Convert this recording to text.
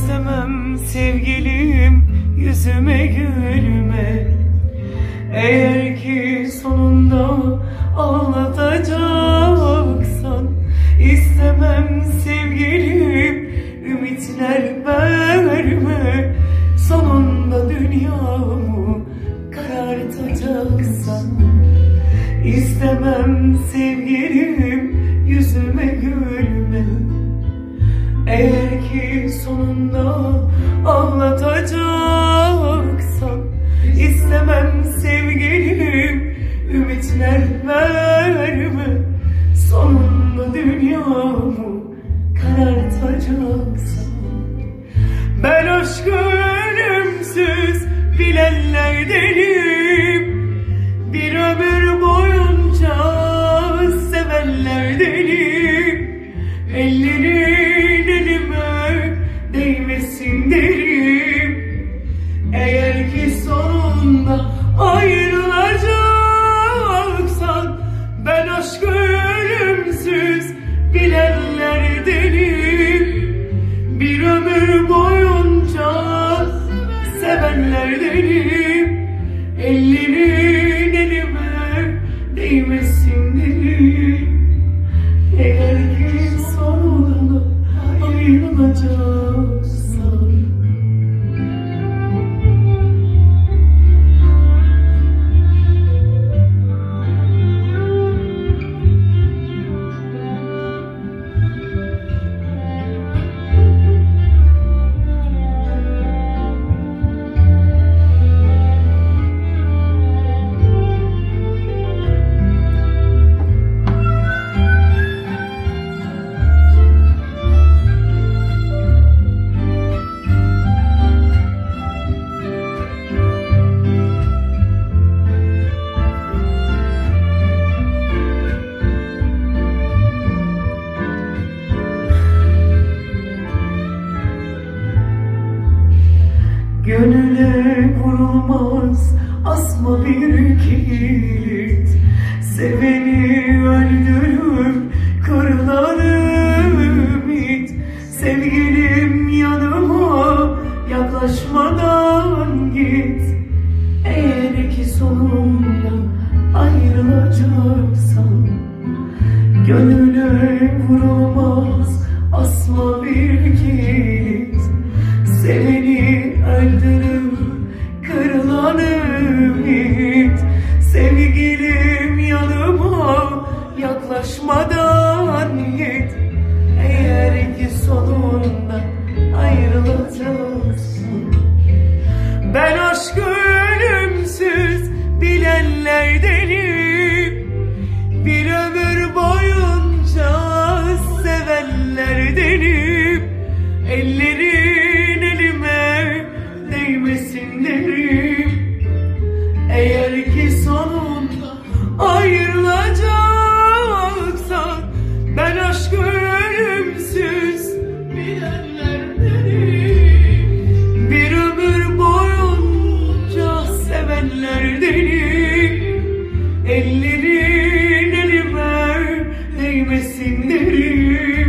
İstemem sevgilim yüzüme gülme. Eğer ki sonunda ağlatacaksan, istemem sevgilim ümitler verme. Sonunda dünyamı karartacaksan, istemem sevgilim yüzüme gülme. Eğer ki sonunda ağlatacaksan, istemem sevgilim ümitler verme. Sonunda dünyamı karartacaksan. Ben aşkı ölümsüz bilenlerdenim. Bir ömür boyunca sevenlerdenim. Ellerin elime değmesin derim. Eğer ki sonunda ayrılacaksan, ben aşkı ölümsüz bilenlerdenim. Bir ömür boyunca sevenlerdenim. Ellerin elime değmesin derim. Eğer ki sonunda ayrılacaksan. Gönüle vurulmaz asma bir kilit. Seveni öldürür kırılan ümit. Sevgilim yanıma yaklaşmadan git. Eğer ki sonunda ayrılacaksan, gönüle vurulmaz asma bir kilit. Seveni öldürür kırılan ümit. Sevgilim yanıma yaklaşmadan git. Eğer ki sonunda ayrılacaksın. Ben aşkı ölümsüz bilenlerdenim. Bir ömür boyunca sevenlerdenim. Ellerin elime değmesin derim. Eğer ki sonunda ayrılacaksan, ben aşkı ölümsüz bilenlerdenim. Bir ömür boyunca sevenlerdenim. Ellerin elime değmesin derim.